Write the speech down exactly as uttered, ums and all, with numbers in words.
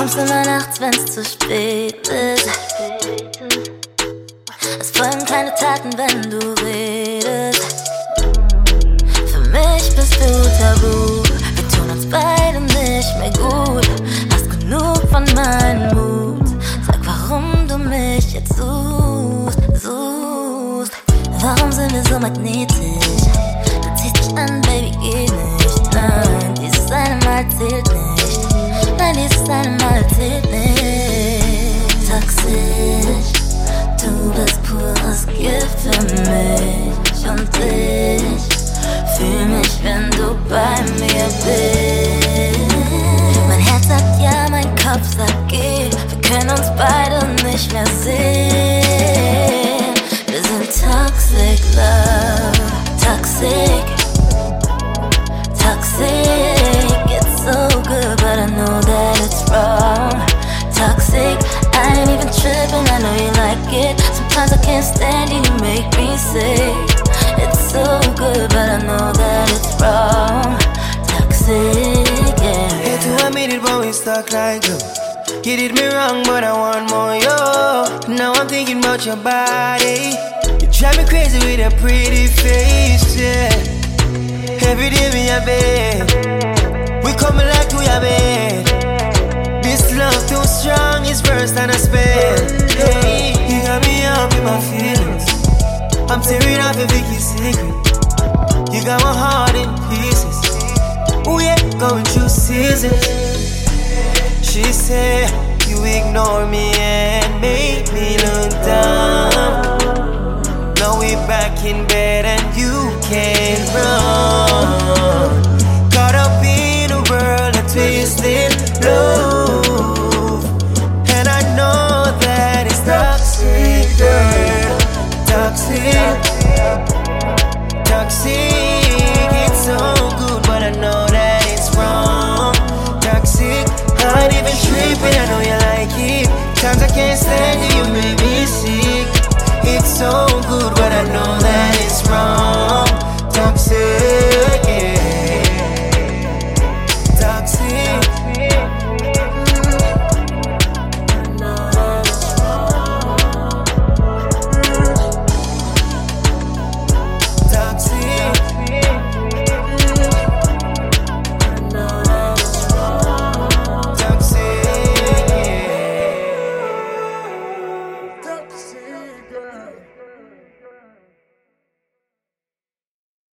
kommst immer nachts, wenn's zu spät ist. Es folgen keine Taten, wenn du redest. Für mich bist du tabu. Wir tun uns beide nicht mehr gut. Hast genug von meinem Mut. Sag, warum du mich jetzt suchst, suchst. Warum sind wir so magnetisch? Du ziehst mich an, Baby, geht nicht. Nein, dieses eine Mal zählt nicht. Nein, dieses eine Mal zählt nicht. Toxisch, du bist pures Gift für mich. Und ich fühl mich, wenn du bei mir bist. Mein Herz sagt ja, mein Kopf sagt geh. Wir können uns beide nicht mehr sehen. Wir sind toxic, love. Toxic, toxic. It's so good, but I know that it's wrong. Toxic, I ain't even tripping, I know you like it. Sometimes I can't stand you, you make me sick. It's so good, but I know that it's wrong. Toxic, yeah. Hate to admit it, but we stuck like glue. You did me wrong, but I want more, yo. Now I'm thinking about your body. You drive me crazy with a pretty face, yeah. Every day me a bed, we coming like we a bed. This love too strong, it's worse than a spell. Hey, you got me up in my feelings. I'm tearing off your Vicky's secret. You got my heart in pieces. Oh yeah, going through seasons. She said you ignore me and make me look dumb. Now we back in bed and you can't run. Caught up in a world of twisted love, and I know that it's toxic, girl. Toxic, toxic. It's so good, but I know that it's wrong. Toxic, I ain't even tripping, I know you like it. Times I can't stand